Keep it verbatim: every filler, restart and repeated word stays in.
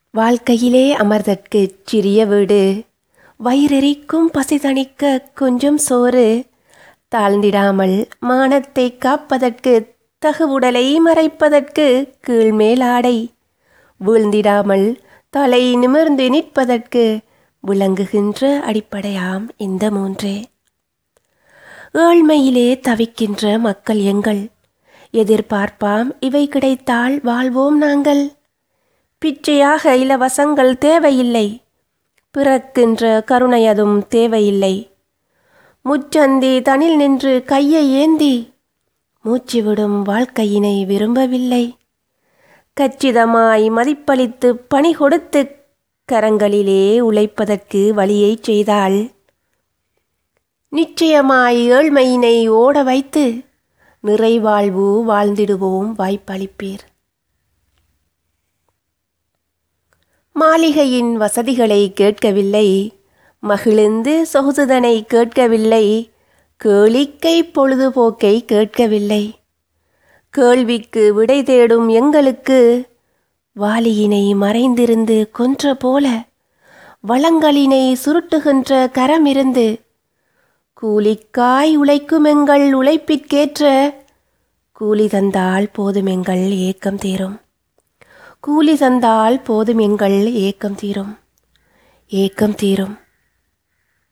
வாழ்க்கையிலே அமர்தற்குச் சிறிய வீடு, வயிறெரிக்கும் பசி தணிக்க கொஞ்சம் சோறு, தாழ்ந்திடாமல் மானத்தை காப்பதற்கு தகுவுடலை மறைப்பதற்கு கீழ்மேல் ஆடை, வீழ்ந்திடாமல் தலை நிமிர்ந்து நிற்பதற்கு விளங்குகின்ற அடிப்படையாம் இந்த மூன்றே. ஏழ்மையிலே தவிக்கின்ற மக்கள் எங்கள், எதிர்பார்ப்பாம் இவை கிடைத்தால் வாழ்வோம் நாங்கள். பிச்சையாக இலவசங்கள் தேவையில்லை, பிறக்கின்ற கருணையதும் தேவையில்லை. முச்சந்தி தனில் நின்று கையை ஏந்தி மூச்சுவிடும் வாழ்க்கையினை விரும்பவில்லை. கச்சிதமாய் மதிப்பளித்து பணி கொடுத்து கரங்களிலே உழைப்பதற்கு வழியை செய்தால், நிச்சயமாய் ஏழ்மையினை ஓட வைத்து நிறைவாழ்வு வாழ்ந்திடுவோம் வாய்ப்பளிப்பீர். மாளிகையின் வசதிகளை கேட்கவில்லை, மகிழ்ந்து சொகுசுதனை கேட்கவில்லை, கேளிக்கை பொழுதுபோக்கை கேட்கவில்லை. கேள்விக்கு விடை தேடும் எங்களுக்கு வாலியினை மறைந்திருந்து கொன்ற போல வளங்களினை சுருட்டுகின்ற கரமிருந்து, கூலிக்காய் உழைக்குமெங்கள் உழைப்பிற்கேற்ற கூலி தந்தால் போதுமெங்கள் ஏக்கம் தீரும். கூலி தந்தால் போதும் எங்கள் ஏக்கம் தீரும், ஏக்கம் தீரும்.